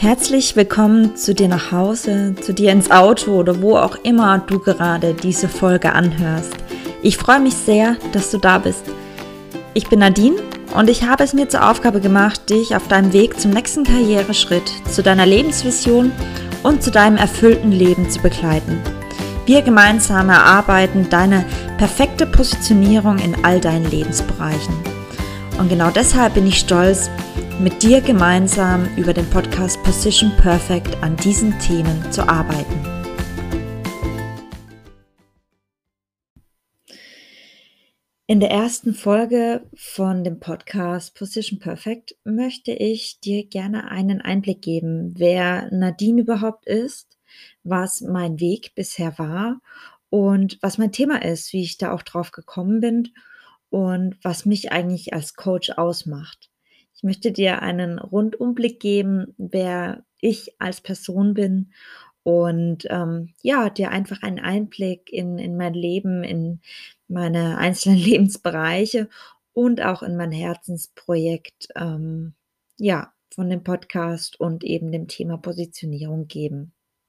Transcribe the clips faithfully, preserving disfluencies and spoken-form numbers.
Herzlich willkommen zu dir nach Hause, zu dir ins Auto oder wo auch immer du gerade diese Folge anhörst. Ich freue mich sehr, dass du da bist. Ich bin Nadine und ich habe es mir zur Aufgabe gemacht, dich auf deinem Weg zum nächsten Karriereschritt, zu deiner Lebensvision und zu deinem erfüllten Leben zu begleiten. Wir gemeinsam erarbeiten deine perfekte Positionierung in all deinen Lebensbereichen. Und genau deshalb bin ich stolz, mit dir gemeinsam über den Podcast Position Perfect an diesen Themen zu arbeiten. In der ersten Folge von dem Podcast Position Perfect möchte ich dir gerne einen Einblick geben, wer Nadine überhaupt ist, was mein Weg bisher war und was mein Thema ist, wie ich da auch drauf gekommen bin und was mich eigentlich als Coach ausmacht. Ich möchte dir einen Rundumblick geben, wer ich als Person bin und ähm, ja, dir einfach einen Einblick in, in mein Leben, in meine einzelnen Lebensbereiche und auch in mein Herzensprojekt, ähm, ja, von dem Podcast und eben dem Thema Positionierung geben.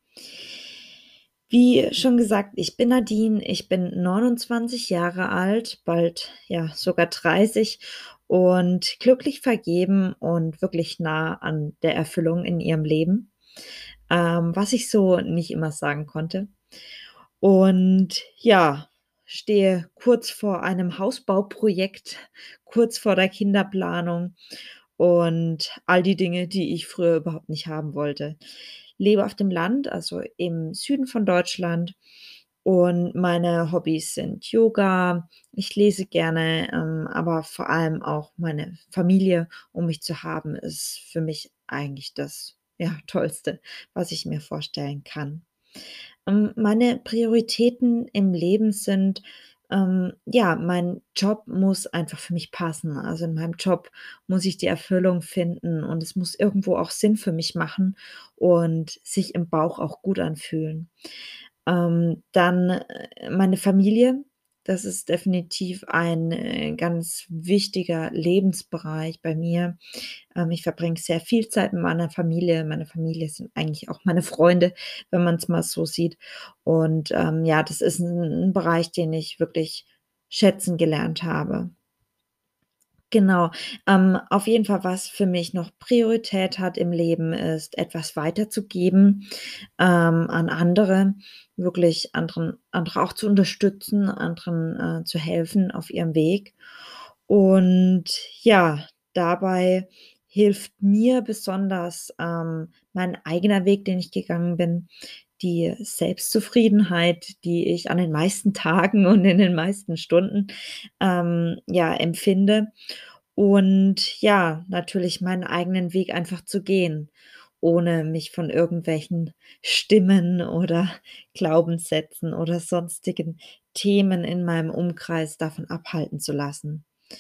Wie schon gesagt, ich bin Nadine, ich bin neunundzwanzig Jahre alt, bald ja sogar dreißig und glücklich vergeben und wirklich nah an der Erfüllung in ihrem Leben, ähm, was ich so nicht immer sagen konnte. Und ja, stehe kurz vor einem Hausbauprojekt, kurz vor der Kinderplanung und all die Dinge, die ich früher überhaupt nicht haben wollte. Lebe auf dem Land, also im Süden von Deutschland, und meine Hobbys sind Yoga, ich lese gerne, ähm, aber vor allem auch meine Familie um mich zu haben, ist für mich eigentlich das, ja, Tollste, was ich mir vorstellen kann. Ähm, meine Prioritäten im Leben sind, ähm, ja, mein Job muss einfach für mich passen. Also, in meinem Job muss ich die Erfüllung finden und es muss irgendwo auch Sinn für mich machen und sich im Bauch auch gut anfühlen. Ähm, dann, äh, meine Familie, das ist definitiv ein, äh, ganz wichtiger Lebensbereich bei mir. Ähm, ich verbringe sehr viel Zeit mit meiner Familie. Meine Familie sind eigentlich auch meine Freunde, wenn man es mal so sieht. Und, ähm, ja, das ist ein 'n Bereich, den ich wirklich schätzen gelernt habe. Genau. Ähm, auf jeden Fall, was für mich noch Priorität hat im Leben, ist, etwas weiterzugeben, ähm, an andere, wirklich anderen andere auch zu unterstützen, anderen, äh, zu helfen auf ihrem Weg. Und ja, dabei hilft mir besonders, ähm, mein eigener Weg, den ich gegangen bin, die Selbstzufriedenheit, die ich an den meisten Tagen und in den meisten Stunden, ähm, ja, empfinde. Und ja, natürlich meinen eigenen Weg einfach zu gehen, ohne mich von irgendwelchen Stimmen oder Glaubenssätzen oder sonstigen Themen in meinem Umkreis davon abhalten zu lassen.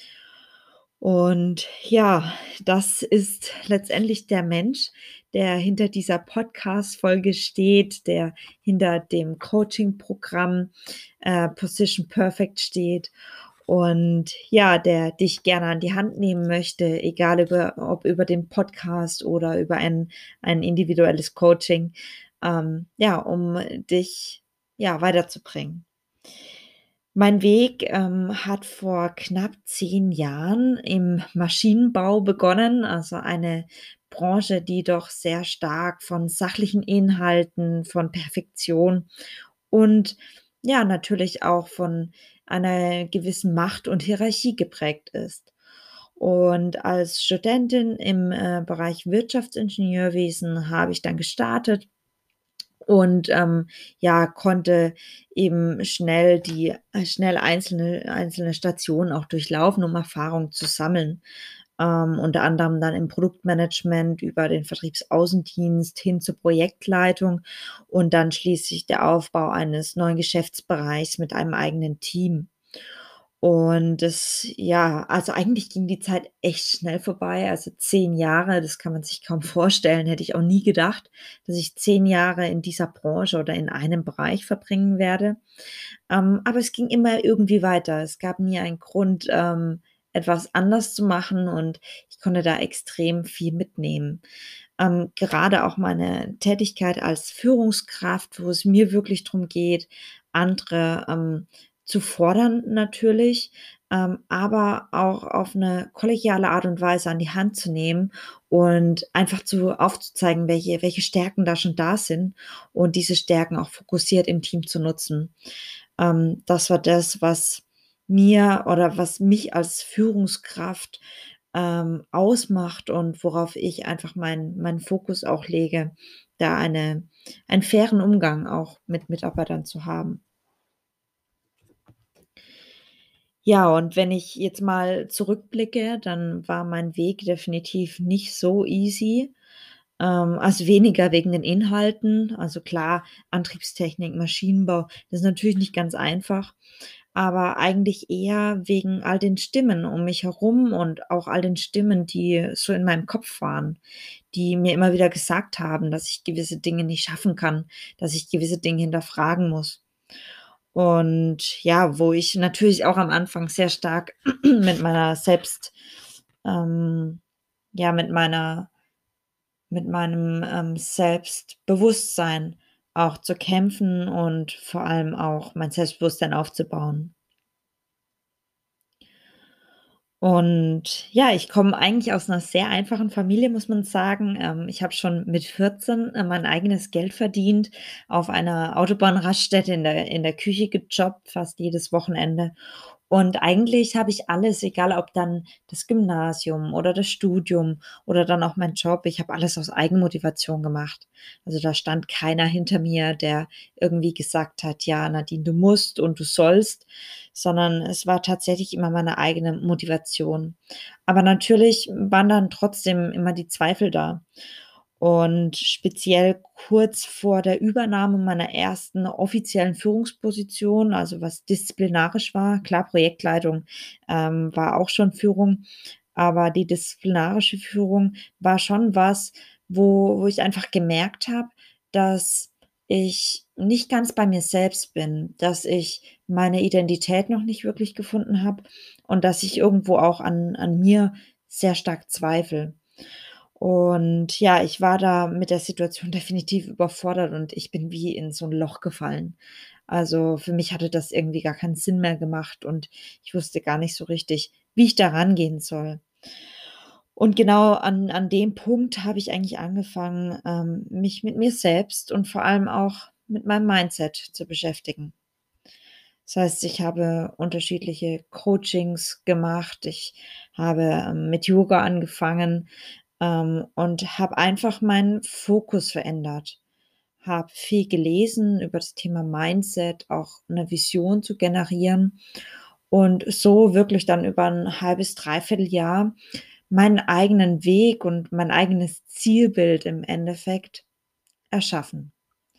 Und ja, das ist letztendlich der Mensch, der hinter dieser Podcast-Folge steht, der hinter dem Coaching-Programm, äh, Position Perfect steht und ja, der dich gerne an die Hand nehmen möchte, egal über ob über den Podcast oder über ein ein individuelles Coaching, ähm, ja, um dich, ja, weiterzubringen. Mein Weg, ähm, hat vor knapp zehn Jahren im Maschinenbau begonnen, also eine Branche, die doch sehr stark von sachlichen Inhalten, von Perfektion und ja, natürlich auch von einer gewissen Macht und Hierarchie geprägt ist. Und als Studentin im, äh, Bereich Wirtschaftsingenieurwesen habe ich dann gestartet und, ähm, ja, konnte eben schnell die äh, schnell einzelne einzelne Stationen auch durchlaufen, um Erfahrung zu sammeln. Ähm, unter anderem dann im Produktmanagement über den Vertriebsaußendienst hin zur Projektleitung und dann schließlich der Aufbau eines neuen Geschäftsbereichs mit einem eigenen Team. Und das ja, also eigentlich ging die Zeit echt schnell vorbei. Also zehn Jahre, das kann man sich kaum vorstellen, hätte ich auch nie gedacht, dass ich zehn Jahre in dieser Branche oder in einem Bereich verbringen werde. Ähm, aber es ging immer irgendwie weiter. Es gab nie einen Grund, ähm, etwas anders zu machen und ich konnte da extrem viel mitnehmen. Ähm, gerade auch meine Tätigkeit als Führungskraft, wo es mir wirklich drum geht, andere, ähm, zu fordern natürlich, ähm, aber auch auf 'ne kollegiale Art und Weise an die Hand zu nehmen und einfach zu aufzuzeigen, welche welche Stärken da schon da sind und diese Stärken auch fokussiert im Team zu nutzen. Ähm, das war das, was mir oder was mich als Führungskraft, ähm, ausmacht und worauf ich einfach meinen meinen Fokus auch lege, da eine einen fairen Umgang auch mit Mitarbeitern zu haben. Ja, und wenn ich jetzt mal zurückblicke, dann war mein Weg definitiv nicht so easy. Ähm, also weniger wegen den Inhalten. Also klar, Antriebstechnik, Maschinenbau, das ist natürlich nicht ganz einfach, aber eigentlich eher wegen all den Stimmen um mich herum und auch all den Stimmen, die so in meinem Kopf waren, die mir immer wieder gesagt haben, dass ich gewisse Dinge nicht schaffen kann, dass ich gewisse Dinge hinterfragen muss. Und ja, wo ich natürlich auch am Anfang sehr stark mit meiner selbst ähm, ja, mit meiner mit meinem, ähm, Selbstbewusstsein auch zu kämpfen und vor allem auch mein Selbstbewusstsein aufzubauen. Und ja, ich komme eigentlich aus 'ner sehr einfachen Familie, muss man sagen. Ähm, ich habe schon mit vierzehn, äh, mein eigenes Geld verdient, auf einer Autobahnraststätte in der in der Küche gejobbt, fast jedes Wochenende. Und eigentlich habe ich alles, egal ob dann das Gymnasium oder das Studium oder dann auch mein Job, ich habe alles aus Eigenmotivation gemacht. Also, da stand keiner hinter mir, der irgendwie gesagt hat: „Ja, Nadine, du musst und du sollst“, sondern es war tatsächlich immer meine eigene Motivation. Aber natürlich waren dann trotzdem immer die Zweifel da. Und speziell kurz vor der Übernahme meiner ersten offiziellen Führungsposition, also was disziplinarisch war, klar, Projektleitung, ähm, war auch schon Führung, aber die disziplinarische Führung war schon was, wo wo ich einfach gemerkt habe, dass ich nicht ganz bei mir selbst bin, dass ich meine Identität noch nicht wirklich gefunden habe und dass ich irgendwo auch an an mir sehr stark zweifle. Und ja, ich war da mit der Situation definitiv überfordert und ich bin wie in so 'n Loch gefallen. Also, für mich hatte das irgendwie gar keinen Sinn mehr gemacht und ich wusste gar nicht so richtig, wie ich da rangehen soll. Und genau an an dem Punkt habe ich eigentlich angefangen, ähm, mich mit mir selbst und vor allem auch mit meinem Mindset zu beschäftigen. Das heißt, ich habe unterschiedliche Coachings gemacht. Ich habe, ähm, mit Yoga angefangen, ähm, und habe einfach meinen Fokus verändert. Habe viel gelesen über das Thema Mindset, auch 'ne Vision zu generieren und so wirklich dann über 'n halbes, dreiviertel Jahr meinen eigenen Weg und mein eigenes Zielbild im Endeffekt erschaffen.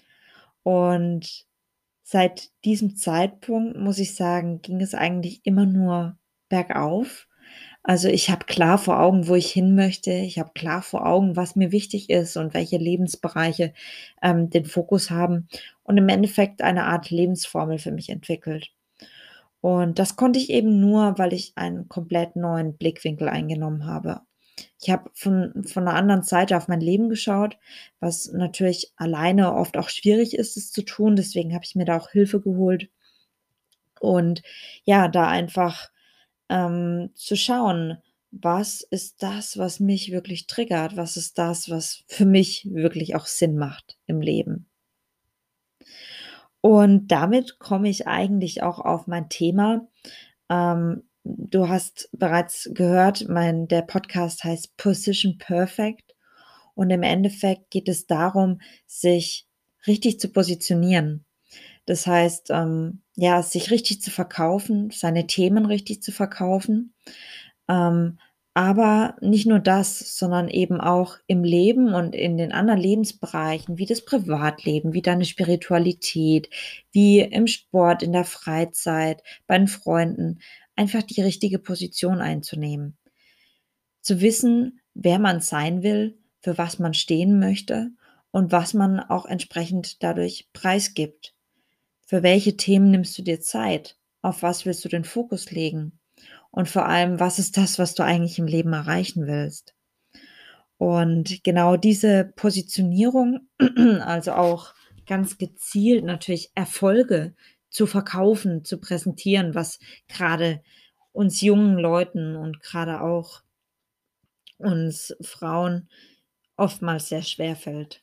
Und seit diesem Zeitpunkt, muss ich sagen, ging es eigentlich immer nur bergauf. Also, ich habe klar vor Augen, wo ich hin möchte. Ich habe klar vor Augen, was mir wichtig ist und welche Lebensbereiche, ähm, den Fokus haben und im Endeffekt eine Art Lebensformel für mich entwickelt. Und das konnte ich eben nur, weil ich einen komplett neuen Blickwinkel eingenommen habe. Ich habe von von 'ner anderen Seite auf mein Leben geschaut, was natürlich alleine oft auch schwierig ist, es zu tun. Deswegen habe ich mir da auch Hilfe geholt. Und ja, da einfach, ähm, zu schauen: Was ist das, was mich wirklich triggert? Was ist das, was für mich wirklich auch Sinn macht im Leben? Und damit komme ich eigentlich auch auf mein Thema. Ähm, du hast bereits gehört, mein der Podcast heißt „Position Perfect“ und im Endeffekt geht es darum, sich richtig zu positionieren. Das heißt, ähm, ja, sich richtig zu verkaufen, seine Themen richtig zu verkaufen. Ähm, aber nicht nur das, sondern eben auch im Leben und in den anderen Lebensbereichen, wie das Privatleben, wie deine Spiritualität, wie im Sport, in der Freizeit, bei den Freunden, einfach die richtige Position einzunehmen. Zu wissen, wer man sein will, für was man stehen möchte und was man auch entsprechend dadurch preisgibt. Für welche Themen nimmst du dir Zeit? Auf was willst du den Fokus legen? Und vor allem, was ist das, was du eigentlich im Leben erreichen willst? Und genau diese Positionierung, also auch ganz gezielt natürlich Erfolge zu verkaufen, zu präsentieren, was gerade uns jungen Leuten und gerade auch uns Frauen oftmals sehr schwer fällt.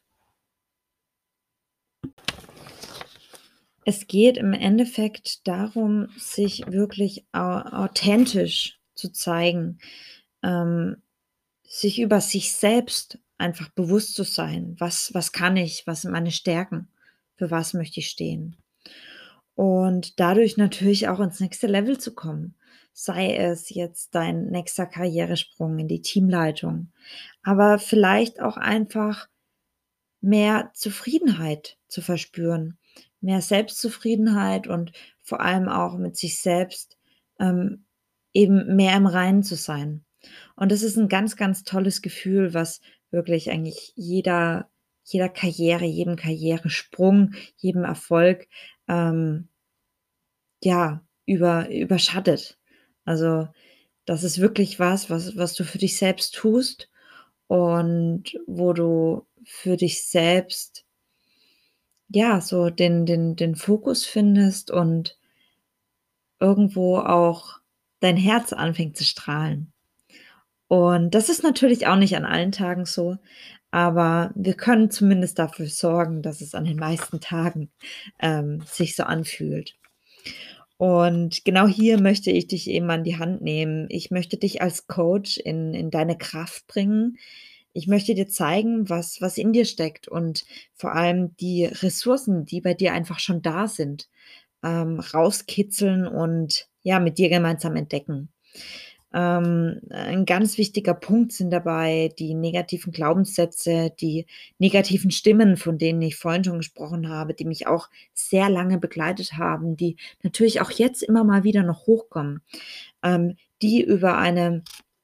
Es geht im Endeffekt darum, sich wirklich au authentisch zu zeigen, ähm, sich über sich selbst einfach bewusst zu sein. Was was kann ich? Was sind meine Stärken? Für was möchte ich stehen? Und dadurch natürlich auch ins nächste Level zu kommen. Sei es jetzt dein nächster Karrieresprung in die Teamleitung, aber vielleicht auch einfach mehr Zufriedenheit zu verspüren, mehr Selbstzufriedenheit und vor allem auch mit sich selbst, ähm, eben mehr im Reinen zu sein. Und das ist 'n ganz, ganz tolles Gefühl, was wirklich eigentlich jeder jeder Karriere, jedem Karrieresprung, jedem Erfolg, ähm ja, über überschattet. Also, das ist wirklich was, was was du für dich selbst tust und wo du für dich selbst ja, so den den den Fokus findest und irgendwo auch dein Herz anfängt zu strahlen. Und das ist natürlich auch nicht an allen Tagen so, aber wir können zumindest dafür sorgen, dass es an den meisten Tagen, ähm, sich so anfühlt. Und genau hier möchte ich dich eben an die Hand nehmen. Ich möchte dich als Coach in in deine Kraft bringen. Ich möchte dir zeigen, was was in dir steckt und vor allem die Ressourcen, die bei dir einfach schon da sind, ähm, rauskitzeln und, ja, mit dir gemeinsam entdecken. Ähm, ein ganz wichtiger Punkt sind dabei die negativen Glaubenssätze, die negativen Stimmen, von denen ich vorhin schon gesprochen habe, die mich auch sehr lange begleitet haben, die natürlich auch jetzt immer mal wieder noch hochkommen, ähm, die über eine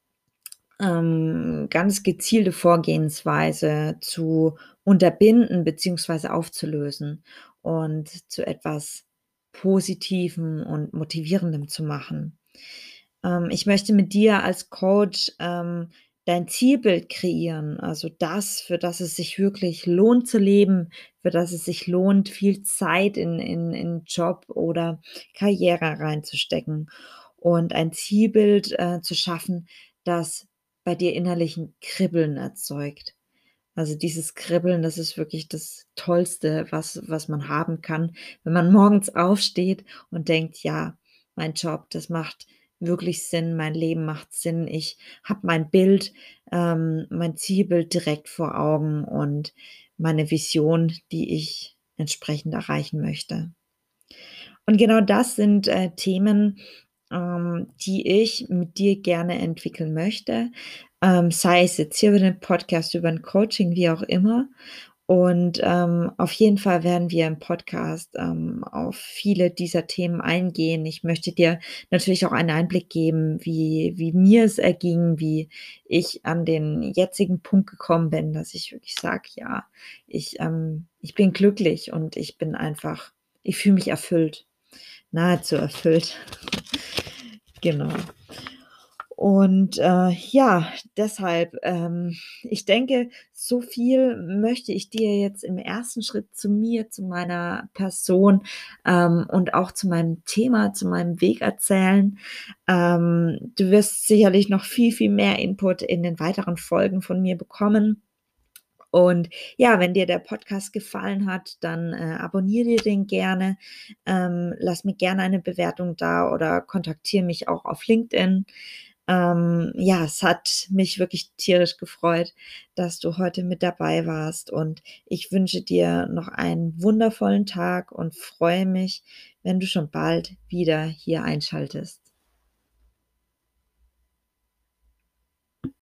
ähm, ganz gezielte Vorgehensweise zu unterbinden beziehungsweise aufzulösen und zu etwas Positivem und Motivierendem zu machen. Ähm, ich möchte mit dir als Coach, ähm, dein Zielbild kreieren, also das, für das es sich wirklich lohnt zu leben, für das es sich lohnt, viel Zeit in in in Job oder Karriere reinzustecken und ein Zielbild, äh, zu schaffen, das bei dir innerlich 'n Kribbeln erzeugt. Also, dieses Kribbeln, das ist wirklich das Tollste, was was man haben kann, wenn man morgens aufsteht und denkt: „Ja, mein Job, das macht wirklich Sinn, mein Leben macht Sinn. Ich habe mein Bild, ähm, mein Zielbild direkt vor Augen und meine Vision, die ich entsprechend erreichen möchte.“ Und genau das sind, äh, Themen, ähm, die ich mit dir gerne entwickeln möchte, ähm, sei es jetzt hier über den Podcast, über 'n Coaching, wie auch immer. Und, ähm, auf jeden Fall werden wir im Podcast, ähm, auf viele dieser Themen eingehen. Ich möchte dir natürlich auch einen Einblick geben, wie wie mir es erging, wie ich an den jetzigen Punkt gekommen bin, dass ich wirklich sage: „Ja, ich, ähm ich bin glücklich und ich bin einfach ich fühle mich erfüllt.“ Nahezu erfüllt. Genau. Und, äh, ja, deshalb, ähm, ich denke, so viel möchte ich dir jetzt im ersten Schritt zu mir, zu meiner Person, ähm, und auch zu meinem Thema, zu meinem Weg erzählen. Ähm, du wirst sicherlich noch viel, viel mehr Input in den weiteren Folgen von mir bekommen. Und ja, wenn dir der Podcast gefallen hat, dann, äh, abonniere dir den gerne. Ähm, lass mir gerne eine Bewertung da oder kontaktiere mich auch auf LinkedIn. Ähm, ja, es hat mich wirklich tierisch gefreut, dass du heute mit dabei warst und ich wünsche dir noch einen wundervollen Tag und freue mich, wenn du schon bald wieder hier einschaltest.